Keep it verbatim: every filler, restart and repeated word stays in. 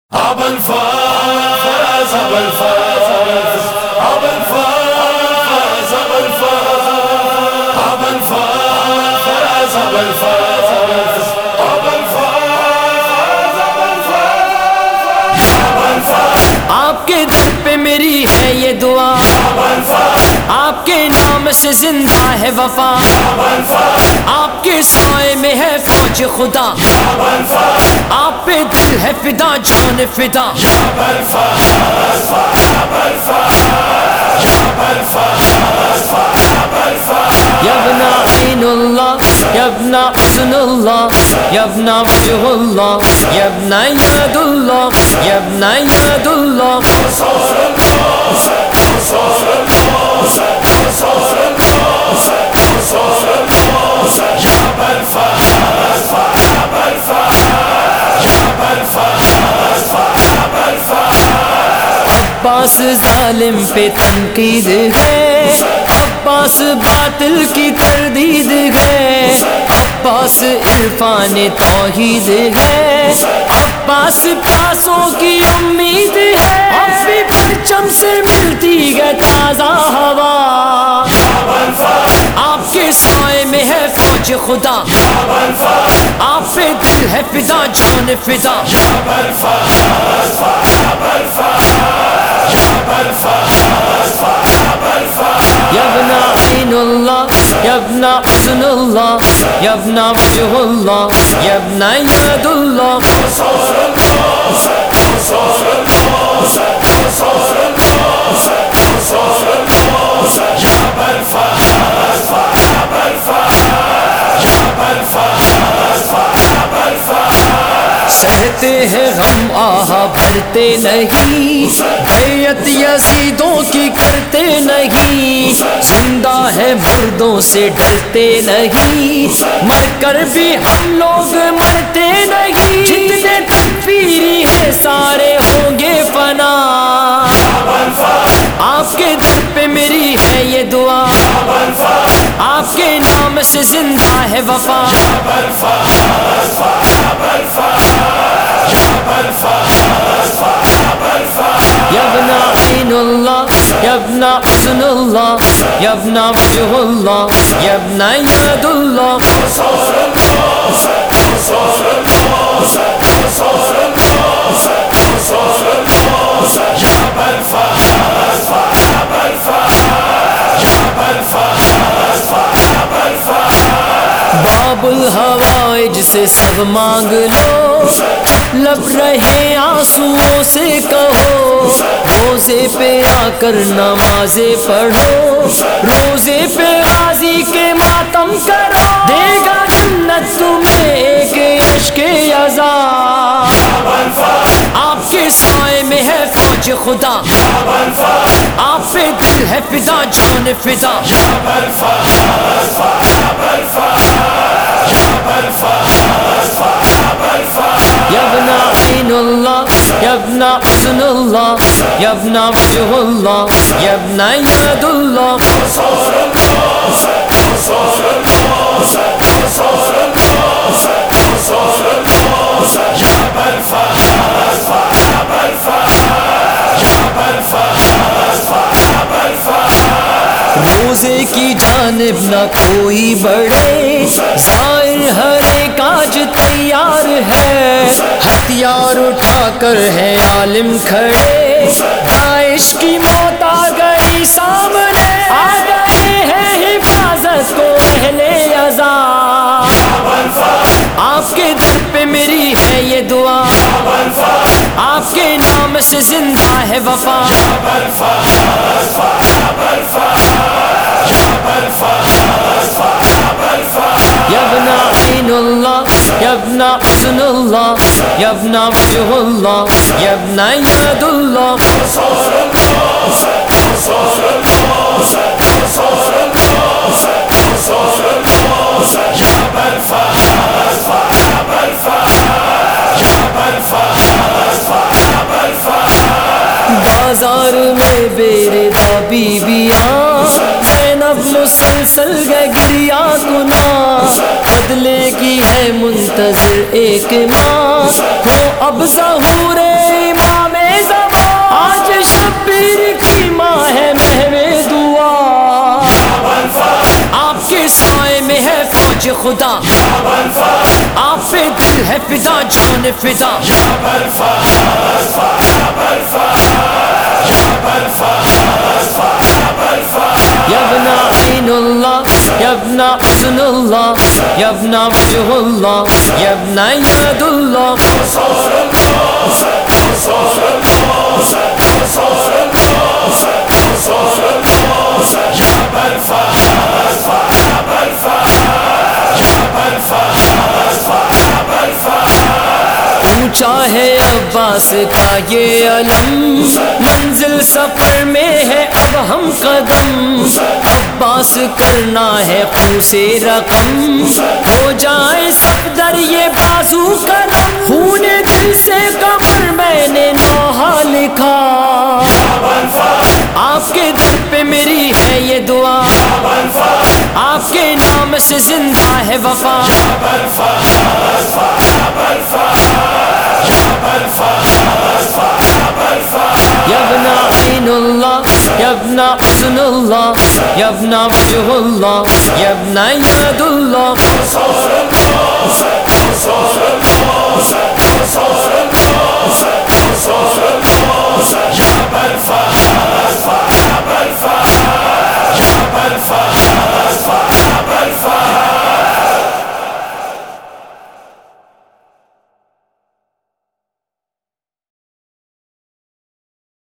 أبا الفاز أبا الفاز أبا الفاز أبا الفاز أبا الفاز أبا الفاز أبا الفاز أبا الفاز آپ کے در پہ میری ہے یہ دعا، آپ کے نام سے زندہ ہے وفا، آپ کے سائے میں ہے فوج خدا، آپ پہ دل ہے فدا جان فدا۔ یا ابن عین اللہ یا ابن حسن اللہ یا ابن وجہ اللہ یا ابن یاد اللہ یا ابن یاد اللہ۔ عباس ظالم پہ تنقید ہے، عباس باطل کی تردید ہے، عباس عرفان توحید ہے، عباس پیاسوں کی امید ہے، اب بھی پرچم سے ملتی ہے تازہ ہوا، آپ کے سائے میں ہے فوج خدا، آپ پہ دل ہے فدا جان فدا۔ یا ابن عین اللہ یا ابن حسن اللہ یا ابن وجہ اللہ یا ابن یاد اللہ۔ سہتے ہیں غم آہا بھرتے نہیں، بیعت یزیدوں کی کرتے نہیں، زندہ ہے مردوں سے ڈرتے نہیں، مر کر بھی ہم لوگ مرتے نہیں، جتنے تکفیری ہیں سارے ہوں گے فنا، آپ کے در پہ میری ہے یہ دعا، آپ کے نام سے زندہ ہے وفا۔ یا ابن عین اللہ یا ابن حسن اللہ یا ابن وجہ اللہ یا ابن یاد اللہ۔ باب الحوائج سے سب مانگ لو، لب رہے آنسوؤں سے کہو، روزے پہ آ کر نمازیں پڑھو، روزے پہ غازی کے ماتم کرو، دے گا جنت تمہیں ایک عشق عذاب، آپ کے سائے میں ہے فوج خدا، آپ پہ دل ہے فدا جان فدا۔ یا ابن عین اللہ یا ابن حسن اللہ یا ابن وجہ اللہ یا ابن یاد اللہ۔ روزے کی جانب نہ کوئی بڑھے، ظاہر ہر ایک آج تیار ہے، ہتھیار اٹھا کر ہے عالم کھڑے، داعش کی موت آ گئی سامنے، آ گئے ہیں حفاظت کو اہل عذاب، آپ کے در پہ میری ہے یہ دعا، آپ کے نام سے زندہ ہے وفا۔ یا ابن عین اللہ یا ابن حسن اللہ یا ابن وجہ اللہ یا ابن یاد اللہ۔ بازار میں بیردا بیویاں، زینب مسلسل گریا گنا، بدلے کی ہے منتظر ایک ماں، ہو اب ظہور خدا آپ پہ دل ہے فدا جان فدا یا ابن عین اللہ یا ابن حسن اللہ یا ابن وجہ اللہ یا ابن یاد اللہ اونچا ہے عباس کا یہ علم منزل سفر میں ہے اب ہم قدم عباس کرنا ہے خون سے رقم ہو جائے صفدر یہ بازو قلم خون دل سے قمر میں نے نوحہ لکھا آپ کے دل پہ میری ہے یہ دعا آپ کے نام سے زندہ ہے وفا یا ابن عین اللہ یا ابن حسن اللہ یا ابن وجہ اللہ یا ابن یاد اللہ